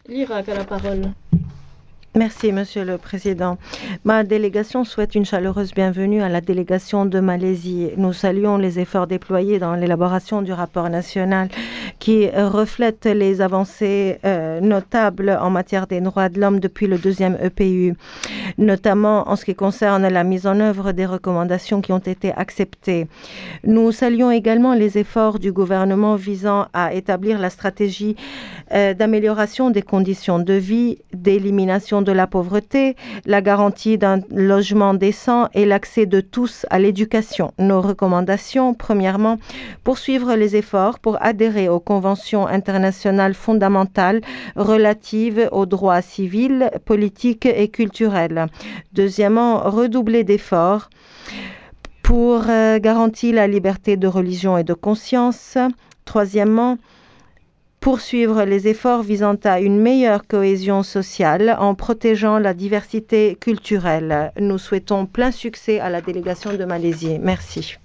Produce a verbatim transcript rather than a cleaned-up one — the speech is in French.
L'Irak a la parole. Merci, Monsieur le Président. Ma délégation souhaite une chaleureuse bienvenue à la délégation de Malaisie. Nous saluons les efforts déployés dans l'élaboration du rapport national qui reflète les avancées euh, notables en matière des droits de l'homme depuis le deuxième E P U, notamment en ce qui concerne la mise en œuvre des recommandations qui ont été acceptées. Nous saluons également les efforts du gouvernement visant à établir la stratégie euh, d'amélioration des conditions de vie, d'élimination de la pauvreté, la garantie d'un logement décent et l'accès de tous à l'éducation. Nos recommandations, premièrement, poursuivre les efforts pour adhérer aux conventions internationales fondamentales relatives aux droits civils, politiques et culturels. Deuxièmement, redoubler d'efforts pour euh, garantir la liberté de religion et de conscience. Troisièmement, poursuivre les efforts visant à une meilleure cohésion sociale en protégeant la diversité culturelle. Nous souhaitons plein succès à la délégation de Malaisie. Merci.